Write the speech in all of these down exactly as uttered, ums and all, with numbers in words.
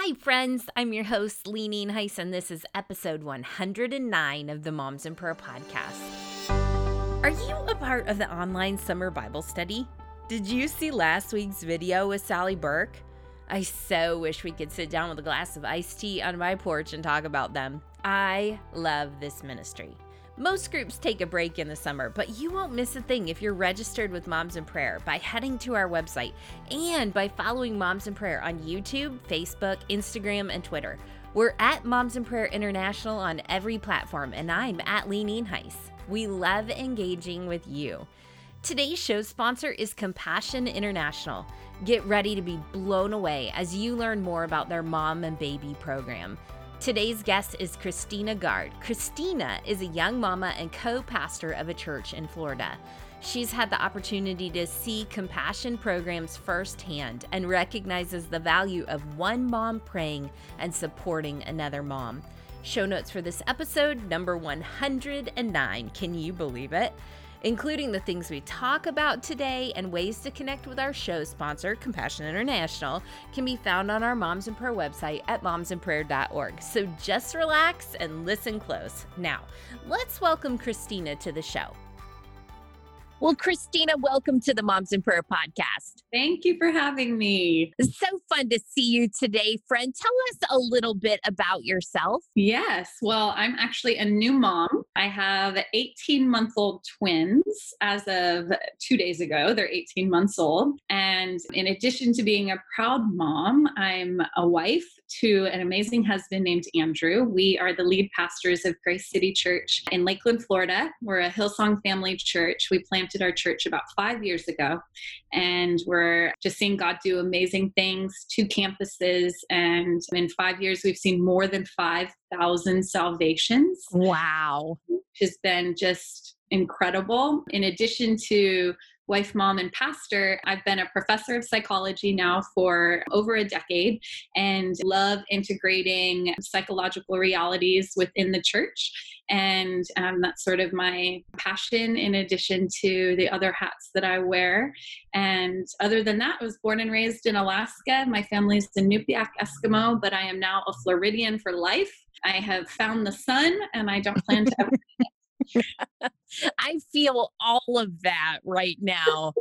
Hi, friends. I'm your host, Leaning Heiss, and this is episode one hundred nine of the Moms in Prayer podcast. Are you a part of the online summer Bible study? Did you see last week's video with Sally Burke? I so wish we could sit down with a glass of iced tea on my porch and talk about them. I love this ministry. Most groups take a break in the summer, but you won't miss a thing if you're registered with Moms in Prayer by heading to our website and by following Moms in Prayer on YouTube, Facebook, Instagram, and Twitter. We're at Moms in Prayer International on every platform, and I'm at Leaning Heiss. We love engaging with you. Today's show sponsor is Compassion International. Get ready to be blown away as you learn more about their mom and baby program. Today's guest is Christina Gard. Christina is a young mama and co-pastor of a church in Florida. She's had the opportunity to see compassion programs firsthand and recognizes the value of one mom praying and supporting another mom. Show notes for this episode, number one hundred nine. Can you believe it? Including the things we talk about today and ways to connect with our show sponsor, Compassion International, can be found on our Moms in Prayer website at moms in prayer dot org. So just relax and listen close. Now, let's welcome Christina to the show. Well, Christina, welcome to the Moms in Prayer podcast. Thank you for having me. It's so fun to see you today, friend. Tell us a little bit about yourself. Yes. Well, I'm actually a new mom. I have eighteen-month-old twins as of two days ago. They're eighteen months old. And in addition to being a proud mom, I'm a wife to an amazing husband named Andrew. We are the lead pastors of Grace City Church in Lakeland, Florida. We're a Hillsong family church. We planted our church about five years ago, and we're just seeing God do amazing things, two campuses, and in five years we've seen more than five thousand salvations. Wow. Which has been just incredible. In addition to wife, mom, and pastor, I've been a professor of psychology now for over a decade and love integrating psychological realities within the church. And um, that's sort of my passion in addition to the other hats that I wear. And other than that, I was born and raised in Alaska. My family's the Nupiaq Eskimo, but I am now a Floridian for life. I have found the sun and I don't plan to ever I feel all of that right now.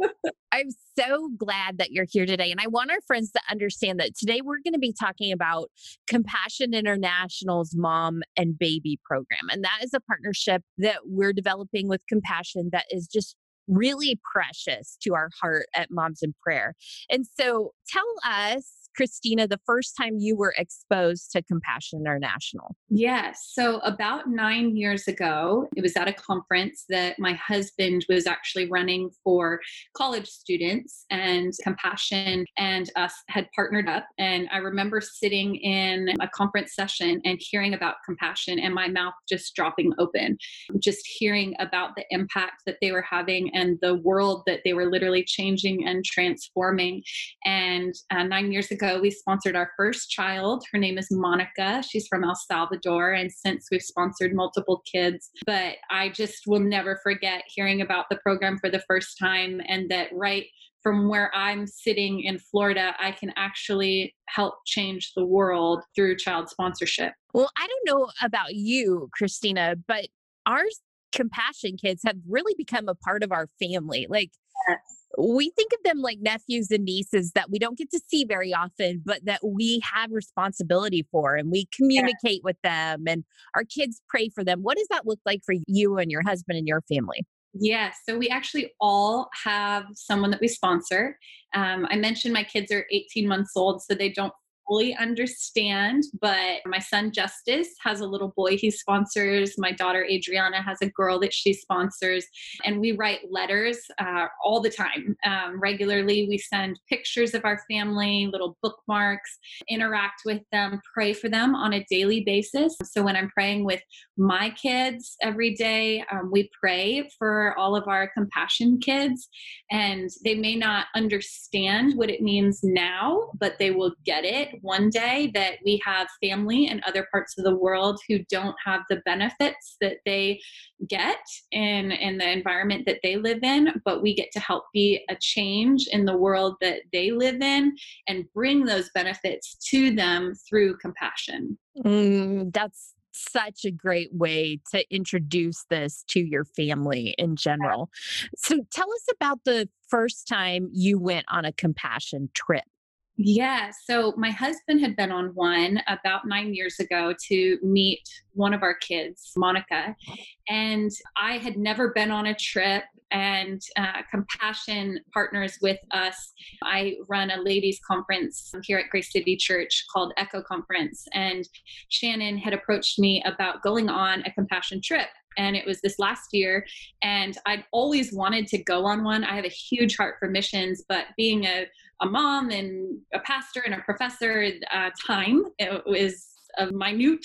I'm so glad that you're here today. And I want our friends to understand that today we're going to be talking about Compassion International's Mom and Baby program. And that is a partnership that we're developing with Compassion that is just really precious to our heart at Moms in Prayer. And so tell us, Christina, the first time you were exposed to Compassion International. Yes. So about nine years ago, it was at a conference that my husband was actually running for college students, and Compassion and us had partnered up. And I remember sitting in a conference session and hearing about Compassion and my mouth just dropping open, just hearing about the impact that they were having and the world that they were literally changing and transforming. And uh, nine years ago, we sponsored our first child. Her name is Monica. She's from El Salvador. And since we've sponsored multiple kids, but I just will never forget hearing about the program for the first time, and that right from where I'm sitting in Florida, I can actually help change the world through child sponsorship. Well, I don't know about you, Christina, but our Compassion kids have really become a part of our family. Like, Yes. we think of them like nephews and nieces that we don't get to see very often, but that we have responsibility for, and we communicate with them, and our kids pray for them. What does that look like for you and your husband and your family? Yes. So we actually all have someone that we sponsor. Um, I mentioned my kids are eighteen months old, so they don't fully understand, but my son Justice has a little boy he sponsors. My daughter Adriana has a girl that she sponsors, and we write letters uh, all the time. Um, regularly, we send pictures of our family, little bookmarks, interact with them, pray for them on a daily basis. So when I'm praying with my kids every day, um, we pray for all of our Compassion kids, and they may not understand what it means now, but they will get it one day that we have family in other parts of the world who don't have the benefits that they get in, in the environment that they live in, but we get to help be a change in the world that they live in and bring those benefits to them through compassion. Mm, that's such a great way to introduce this to your family in general. So tell us about the first time you went on a compassion trip. Yeah. So my husband had been on one about nine years ago to meet one of our kids, Monica. And I had never been on a trip, and uh, Compassion partners with us. I run a ladies conference here at Grace City Church called Echo Conference. And Shannon had approached me about going on a Compassion trip. And it was this last year, and I'd always wanted to go on one. I have a huge heart for missions, but being a, a mom and a pastor and a professor, uh, time it was a minute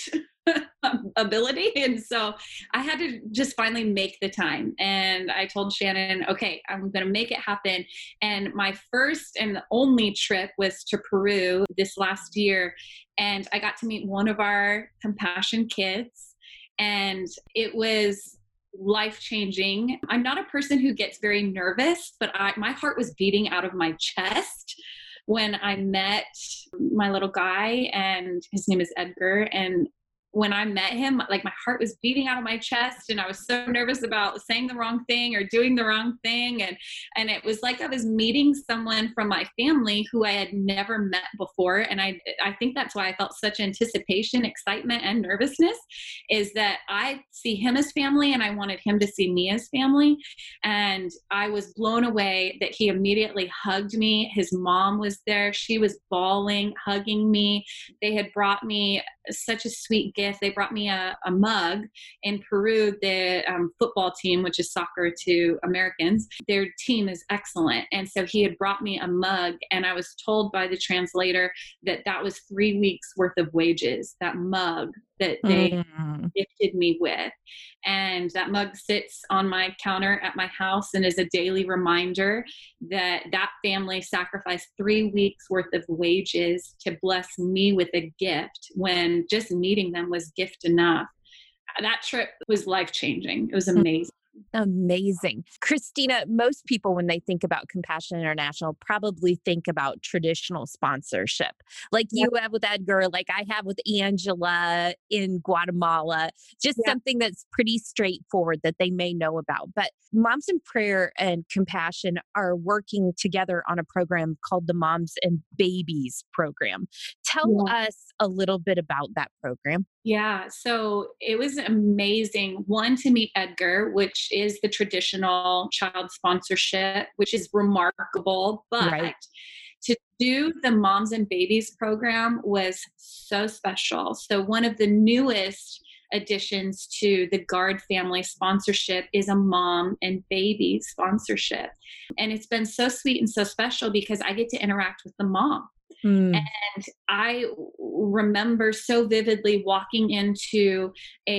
ability. And so I had to just finally make the time. And I told Shannon, okay, I'm going to make it happen. And my first and only trip was to Peru this last year. And I got to meet one of our Compassion kids. And it was life-changing. I'm not a person who gets very nervous, but I, my heart was beating out of my chest when I met my little guy, and his name is Edgar. And when I met him, like my heart was beating out of my chest, and I was so nervous about saying the wrong thing or doing the wrong thing. And, and it was like I was meeting someone from my family who I had never met before. And I, I think that's why I felt such anticipation, excitement, and nervousness, is that I see him as family and I wanted him to see me as family. And I was blown away that he immediately hugged me. His mom was there. She was bawling, hugging me. They had brought me such a sweet gift. They brought me a, a mug. In Peru, the um, football team, which is soccer to Americans, their team is excellent. And so he had brought me a mug, and I was told by the translator that that was three weeks worth of wages, that mug that they mm. gifted me with. And that mug sits on my counter at my house and is a daily reminder that that family sacrificed three weeks worth of wages to bless me with a gift, when just meeting them was gift enough. That trip was life-changing. It was amazing. Amazing. Christina, most people, when they think about Compassion International, probably think about traditional sponsorship, like you have with Edgar, like I have with Angela in Guatemala, just yeah. something that's pretty straightforward that they may know about. But Moms in Prayer and Compassion are working together on a program called the Moms and Babies program. Tell yeah. us a little bit about that program. Yeah, so it was amazing. One, to meet Edgar, which is the traditional child sponsorship, which is remarkable. But right. to do the Moms and Babies program was so special. So one of the newest additions to the Guard family sponsorship is a mom and baby sponsorship. And it's been so sweet and so special because I get to interact with the mom. Mm. And I remember so vividly walking into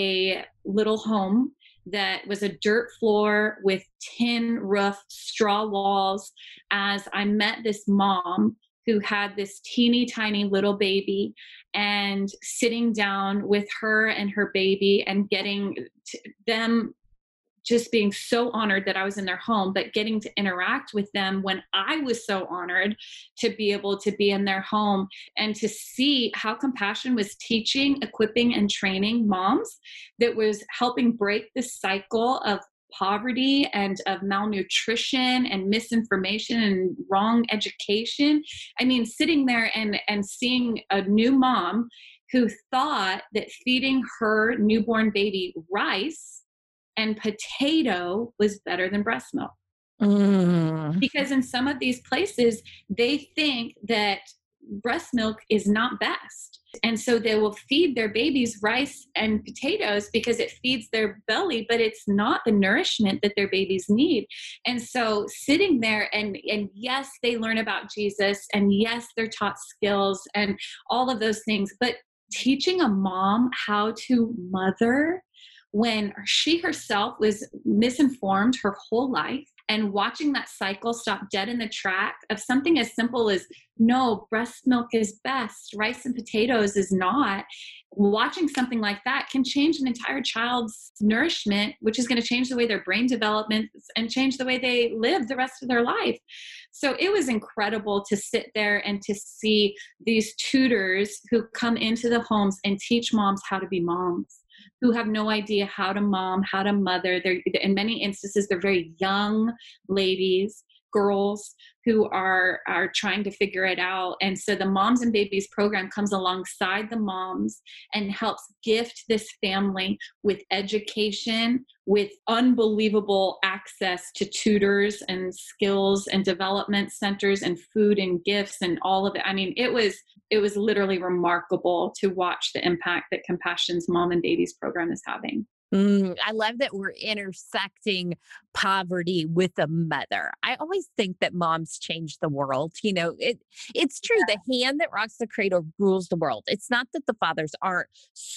a little home that was a dirt floor with tin roof, straw walls, as I met this mom who had this teeny tiny little baby, and sitting down with her and her baby and getting t- them just being so honored that I was in their home, but getting to interact with them when I was so honored to be able to be in their home, and to see how Compassion was teaching, equipping, and training moms, that was helping break the cycle of poverty and of malnutrition and misinformation and wrong education. I mean, sitting there and, and seeing a new mom who thought that feeding her newborn baby rice and potato was better than breast milk. Mm. Because in some of these places, they think that breast milk is not best. And so they will feed their babies rice and potatoes because it feeds their belly, but it's not the nourishment that their babies need. And so sitting there and, and yes, they learn about Jesus, and yes, they're taught skills and all of those things, but teaching a mom how to mother when she herself was misinformed her whole life, and watching that cycle stop dead in the track of something as simple as, no, breast milk is best, rice and potatoes is not. Watching something like that can change an entire child's nourishment, which is going to change the way their brain development and change the way they live the rest of their life. So it was incredible to sit there and to see these tutors who come into the homes and teach moms how to be moms, who have no idea how to mom, how to mother. They're, in many instances, they're very young ladies, girls who are, are trying to figure it out. And so the Moms and Babies program comes alongside the moms and helps gift this family with education, with unbelievable access to tutors and skills and development centers and food and gifts and all of it. I mean, it was it was literally remarkable to watch the impact that Compassion's Mom and Babies program is having. Mm, I love that we're intersecting poverty with a mother. I always think that moms change the world. You know, it it's true. Yeah. The hand that rocks the cradle rules the world. It's not that the fathers aren't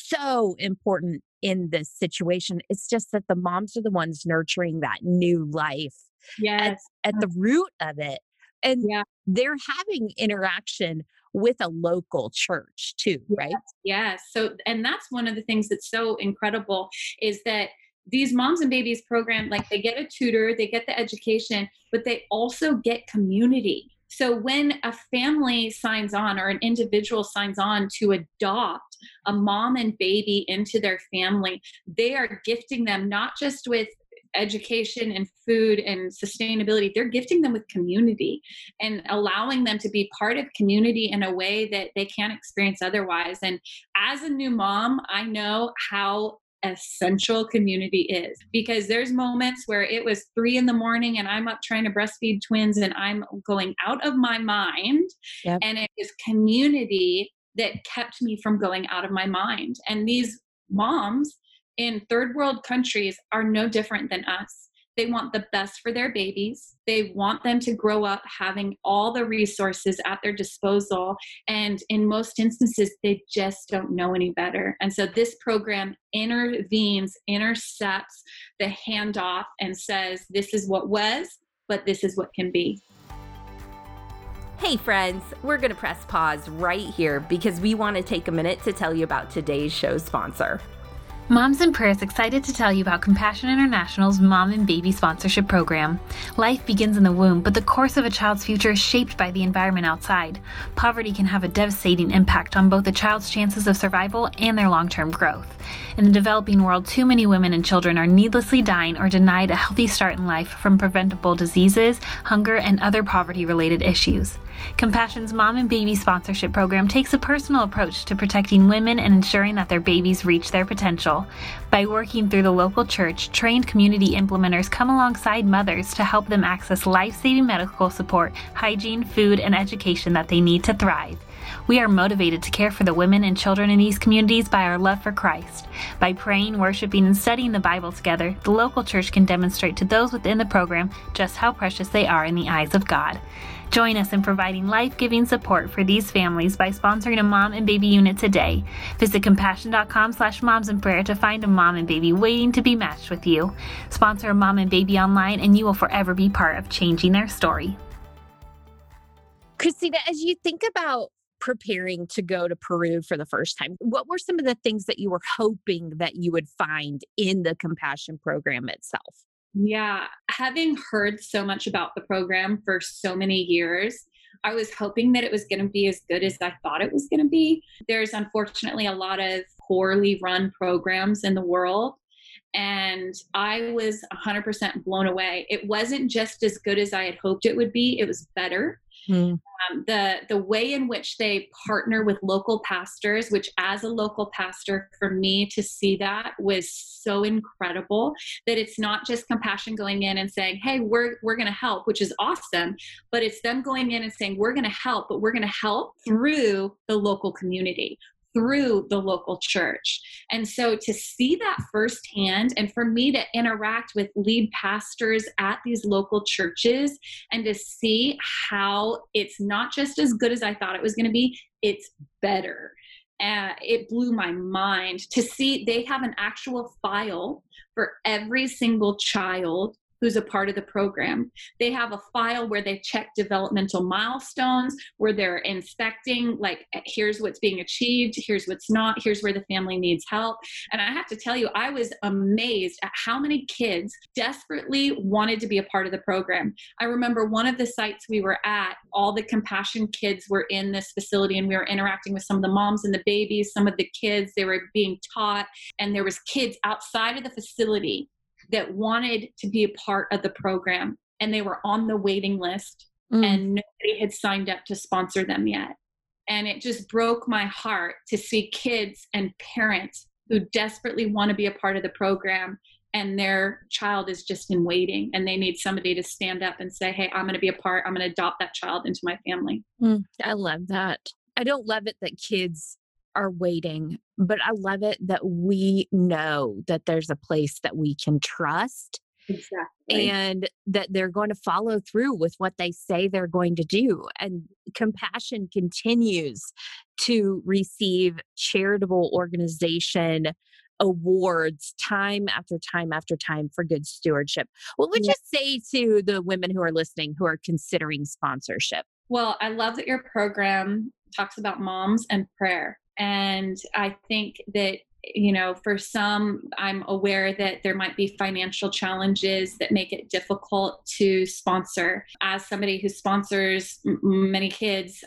so important in this situation. It's just that the moms are the ones nurturing that new life yes. at, at the root of it. And yeah. they're having interaction with a local church too, right? Yes, yes. So, and that's one of the things that's so incredible is that these Moms and Babies program, like they get a tutor, they get the education, but they also get community. So when a family signs on or an individual signs on to adopt a mom and baby into their family, they are gifting them not just with education and food and sustainability, they're gifting them with community and allowing them to be part of community in a way that they can't experience otherwise. And as a new mom, I know how essential community is, because there's moments where it was three in the morning and I'm up trying to breastfeed twins and I'm going out of my mind. Yep. And it is community that kept me from going out of my mind. And these moms in third world countries are no different than us. They want the best for their babies. They want them to grow up having all the resources at their disposal. And in most instances, they just don't know any better. And so this program intervenes, intercepts the handoff and says, this is what was, but this is what can be. Hey friends, we're going to press pause right here because we want to take a minute to tell you about today's show sponsor. Moms in Prayer is excited to tell you about Compassion International's Mom and Baby Sponsorship Program. Life begins in the womb, but the course of a child's future is shaped by the environment outside. Poverty can have a devastating impact on both a child's chances of survival and their long-term growth. In the developing world, too many women and children are needlessly dying or denied a healthy start in life from preventable diseases, hunger, and other poverty-related issues. Compassion's Mom and Baby Sponsorship Program takes a personal approach to protecting women and ensuring that their babies reach their potential. By working through the local church, trained community implementers come alongside mothers to help them access life-saving medical support, hygiene, food, and education that they need to thrive. We are motivated to care for the women and children in these communities by our love for Christ. By praying, worshiping, and studying the Bible together, the local church can demonstrate to those within the program just how precious they are in the eyes of God. Join us in providing life-giving support for these families by sponsoring a mom and baby unit today. Visit compassion.com slash moms in prayer to find a mom and baby waiting to be matched with you. Sponsor a mom and baby online and you will forever be part of changing their story. Christina, as you think about preparing to go to Peru for the first time, what were some of the things that you were hoping that you would find in the Compassion program itself? Yeah, having heard so much about the program for so many years, I was hoping that it was going to be as good as I thought it was going to be. There's unfortunately a lot of poorly run programs in the world, and I was one hundred percent blown away. It wasn't just as good as I had hoped it would be, it was better. Hmm. Um, the the way in which they partner with local pastors, which as a local pastor, for me to see that was so incredible, that it's not just Compassion going in and saying, hey, we're we're going to help, which is awesome, but it's them going in and saying, we're going to help, but we're going to help through the local community, through the local church. And so to see that firsthand, and for me to interact with lead pastors at these local churches and to see how it's not just as good as I thought it was going to be, it's better. And it blew my mind to see they have an actual file for every single child who's a part of the program. They have a file where they check developmental milestones, where they're inspecting, like, here's what's being achieved, here's what's not, here's where the family needs help. And I have to tell you, I was amazed at how many kids desperately wanted to be a part of the program. I remember one of the sites we were at, all the Compassion kids were in this facility, and we were interacting with some of the moms and the babies, some of the kids, they were being taught, and there was kids outside of the facility that wanted to be a part of the program, and they were on the waiting list mm. and nobody had signed up to sponsor them yet. And it just broke my heart to see kids and parents who desperately want to be a part of the program, and their child is just in waiting, and they need somebody to stand up and say, hey, I'm going to be a part, I'm going to adopt that child into my family. Mm, I love that. I don't love it that kids are waiting, but I love it that we know that there's a place that we can trust. Exactly. And that they're going to follow through with what they say they're going to do. And Compassion continues to receive charitable organization awards time after time after time for good stewardship. What would yeah. you say to the women who are listening who are considering sponsorship? Well, I love that your program talks about moms and prayer. And I think that, you know, for some, I'm aware that there might be financial challenges that make it difficult to sponsor. As somebody who sponsors m- many kids,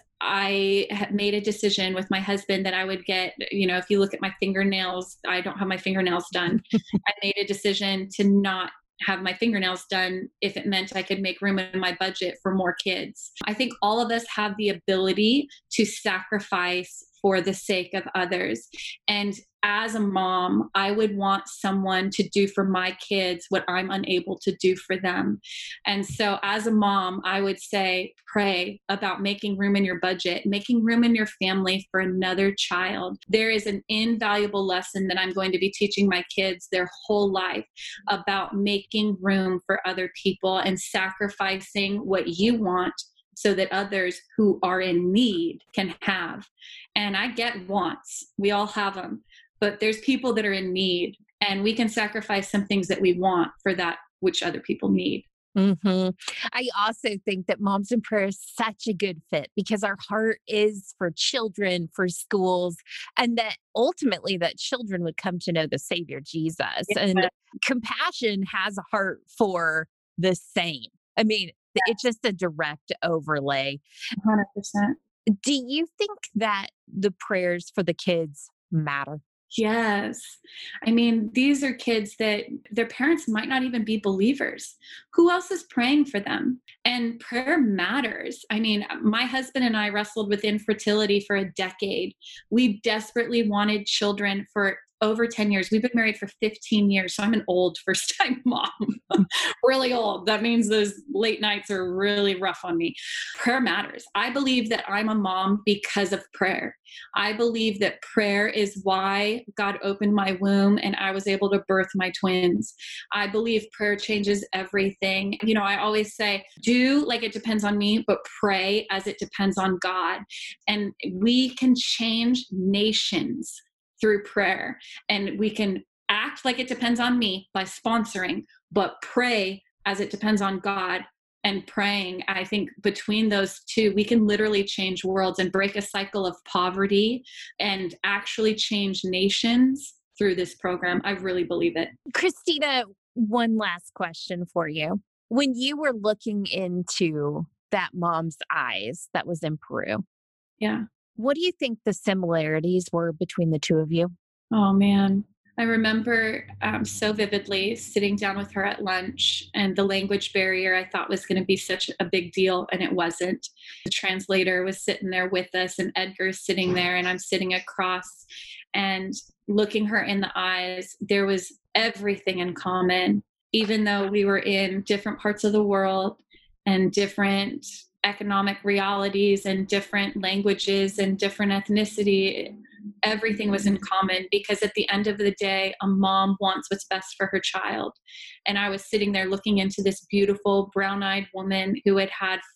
I have made a decision with my husband that I would get, you know, if you look at my fingernails, I don't have my fingernails done. I made a decision to not have my fingernails done if it meant I could make room in my budget for more kids. I think all of us have the ability to sacrifice for the sake of others. And as a mom, I would want someone to do for my kids what I'm unable to do for them. And so as a mom, I would say, pray about making room in your budget, making room in your family for another child. There is an invaluable lesson that I'm going to be teaching my kids their whole life about making room for other people and sacrificing what you want so that others who are in need can have. And I get wants. We all have them. But there's people that are in need, and we can sacrifice some things that we want for that which other people need. Mm-hmm. I also think that Moms in Prayer is such a good fit because our heart is for children, for schools, and that ultimately that children would come to know the Savior Jesus. Yeah. And Compassion has a heart for the same. I mean, yeah. It's just a direct overlay. one hundred percent. Do you think that the prayers for the kids matter? Yes. I mean, these are kids that their parents might not even be believers. Who else is praying for them? And prayer matters. I mean, my husband and I wrestled with infertility for a decade. We desperately wanted children for over ten years. We've been married for fifteen years. So I'm an old first-time mom, really old. That means those late nights are really rough on me. Prayer matters. I believe that I'm a mom because of prayer. I believe that prayer is why God opened my womb and I was able to birth my twins. I believe prayer changes everything. You know, I always say, do like it depends on me, but pray as it depends on God. And we can change nations through prayer, and we can act like it depends on me by sponsoring, but pray as it depends on God. And praying, I think between those two, we can literally change worlds and break a cycle of poverty and actually change nations through this program. I really believe it. Christina, one last question for you. When you were looking into that mom's eyes that was in Peru, yeah, what do you think the similarities were between the two of you? Oh, man. I remember um, so vividly sitting down with her at lunch, and the language barrier I thought was going to be such a big deal, and it wasn't. The translator was sitting there with us, and Edgar's sitting there, and I'm sitting across, and looking her in the eyes, there was everything in common, even though we were in different parts of the world and different economic realities and different languages and different ethnicity. Everything was in common, because at the end of the day, a mom wants what's best for her child. And I was sitting there looking into this beautiful brown-eyed woman who had had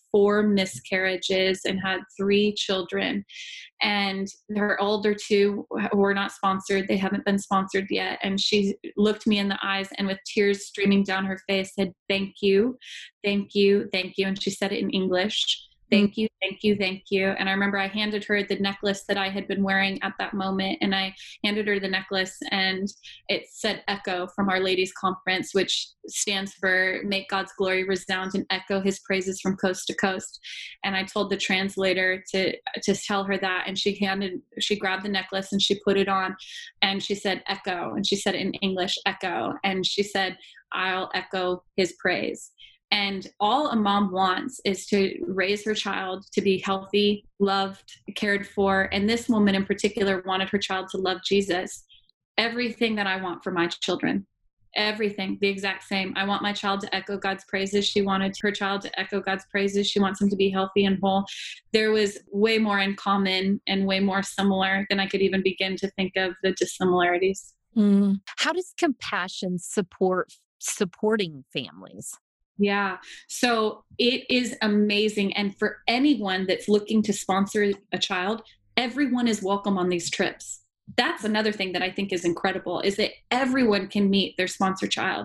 four miscarriages and had three children. And her older two were not sponsored. They haven't been sponsored yet. And she looked me in the eyes and with tears streaming down her face said, thank you, thank you, thank you. And she said it in English. Thank you, thank you, thank you. And I remember I handed her the necklace that I had been wearing at that moment. And I handed her the necklace and it said Echo from Our Ladies Conference, which stands for Make God's Glory Resound and Echo His Praises from Coast to Coast. And I told the translator to, to tell her that. And she handed, she grabbed the necklace and she put it on and she said Echo. And she said it in English, Echo. And she said, I'll echo His praise. And all a mom wants is to raise her child to be healthy, loved, cared for. And this woman in particular wanted her child to love Jesus. Everything that I want for my children, everything, the exact same. I want my child to echo God's praises. She wanted her child to echo God's praises. She wants him to be healthy and whole. There was way more in common and way more similar than I could even begin to think of the dissimilarities. Mm. How does compassion support supporting families? Yeah. So it is amazing. And for anyone that's looking to sponsor a child, everyone is welcome on these trips. That's another thing that I think is incredible, is that everyone can meet their sponsor child.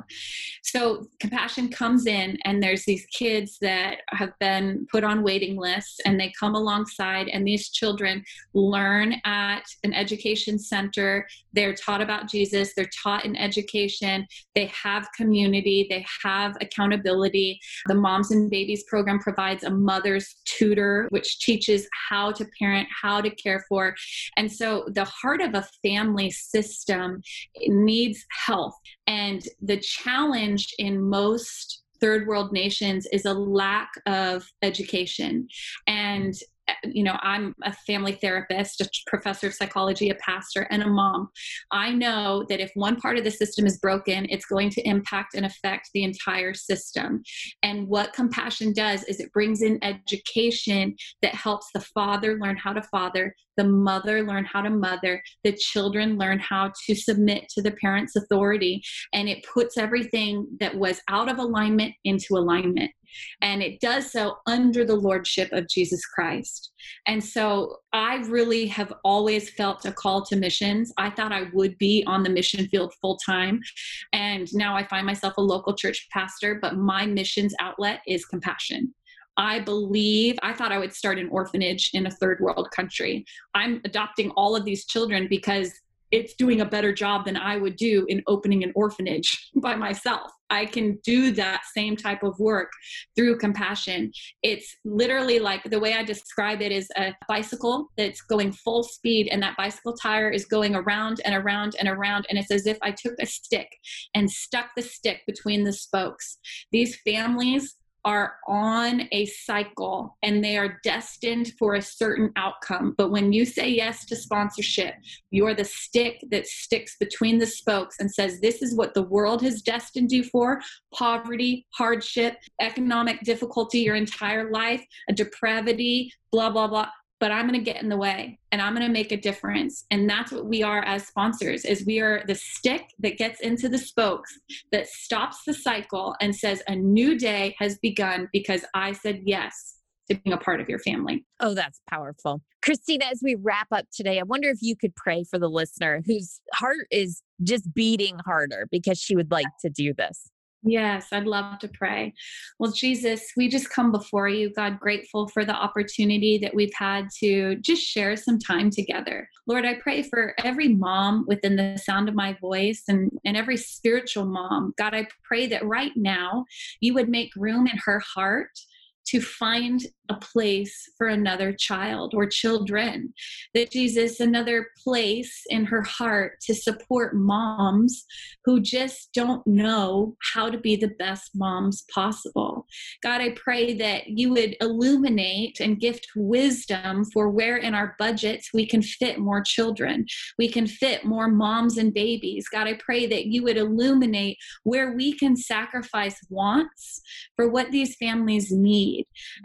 So Compassion comes in and there's these kids that have been put on waiting lists and they come alongside, and these children learn at an education center. They're taught about Jesus. They're taught in education. They have community. They have accountability. The Moms and Babies program provides a mother's tutor, which teaches how to parent, how to care for. And so the heart of a family system needs health. And the challenge in most third world nations is a lack of education. And you know, I'm a family therapist, a professor of psychology, a pastor, and a mom. I know that if one part of the system is broken, it's going to impact and affect the entire system. And what Compassion does is it brings in education that helps the father learn how to father, the mother learn how to mother, the children learn how to submit to the parent's authority. And it puts everything that was out of alignment into alignment. And it does so under the lordship of Jesus Christ. And so I really have always felt a call to missions. I thought I would be on the mission field full time. And now I find myself a local church pastor, but my missions outlet is Compassion. I believe, I thought I would start an orphanage in a third world country. I'm adopting all of these children because it's doing a better job than I would do in opening an orphanage by myself. I can do that same type of work through Compassion. It's literally like, the way I describe it is a bicycle that's going full speed, and that bicycle tire is going around and around and around. And it's as if I took a stick and stuck the stick between the spokes. These families are on a cycle and they are destined for a certain outcome. But when you say yes to sponsorship, you're the stick that sticks between the spokes and says, this is what the world has destined you for: poverty, hardship, economic difficulty your entire life, a depravity, blah, blah, blah. But I'm going to get in the way and I'm going to make a difference. And that's what we are as sponsors, is we are the stick that gets into the spokes, that stops the cycle and says a new day has begun because I said yes to being a part of your family. Oh, that's powerful. Christina, as we wrap up today, I wonder if you could pray for the listener whose heart is just beating harder because she would like to do this. Yes, I'd love to pray. Well, Jesus, we just come before you, God, grateful for the opportunity that we've had to just share some time together. Lord, I pray for every mom within the sound of my voice and, and every spiritual mom. God, I pray that right now you would make room in her heart to find a place for another child or children, that Jesus, another place in her heart to support moms who just don't know how to be the best moms possible. God, I pray that you would illuminate and gift wisdom for where in our budgets we can fit more children, we can fit more moms and babies. God, I pray that you would illuminate where we can sacrifice wants for what these families need. And Jesus,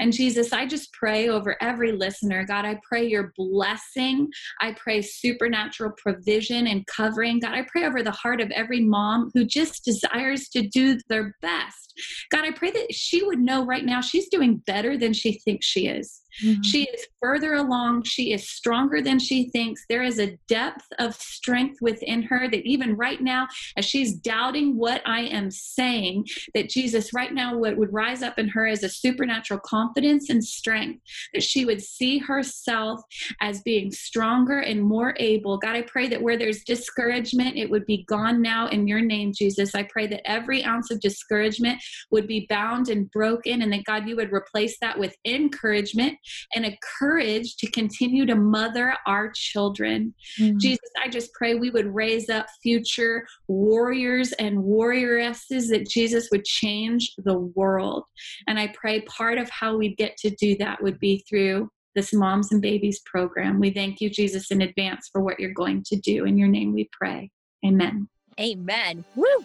Jesus, I just pray over every listener. God, I pray your blessing. I pray supernatural provision and covering. God, I pray over the heart of every mom who just desires to do their best. God, I pray that she would know right now she's doing better than she thinks she is. Mm-hmm. She is further along. She is stronger than she thinks. There is a depth of strength within her that even right now, as she's doubting what I am saying, that Jesus right now would, would rise up in her as a supernatural confidence and strength, that she would see herself as being stronger and more able. God, I pray that where there's discouragement, it would be gone now in your name, Jesus. I pray that every ounce of discouragement would be bound and broken, and that God, you would replace that with encouragement and a courage to continue to mother our children. Mm-hmm. Jesus, I just pray we would raise up future warriors and warrioresses, that Jesus would change the world. And I pray part of how we get to do that would be through this Moms and Babies program. We thank you, Jesus, in advance for what you're going to do. In your name we pray. Amen. Amen. Woo!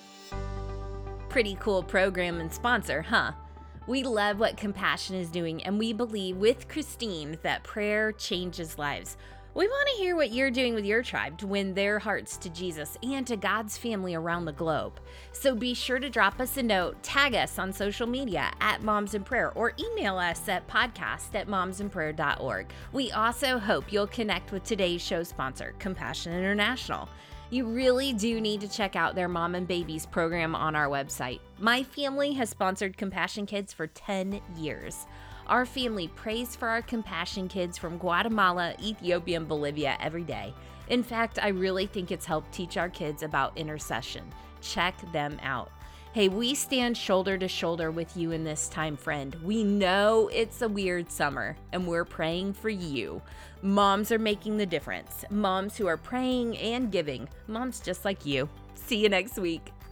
Pretty cool program and sponsor, huh? We love what Compassion is doing, and we believe with Christine that prayer changes lives. We want to hear what you're doing with your tribe to win their hearts to Jesus and to God's family around the globe. So be sure to drop us a note, tag us on social media at Moms in Prayer, or email us at podcast at momsinprayer dot org. We also hope you'll connect with today's show sponsor, Compassion International. You really do need to check out their Mom and Babies program on our website. My family has sponsored Compassion Kids for ten years. Our family prays for our Compassion Kids from Guatemala, Ethiopia, and Bolivia every day. In fact, I really think it's helped teach our kids about intercession. Check them out. Hey, we stand shoulder to shoulder with you in this time, friend. We know it's a weird summer, and we're praying for you. Moms are making the difference. Moms who are praying and giving. Moms just like you. See you next week.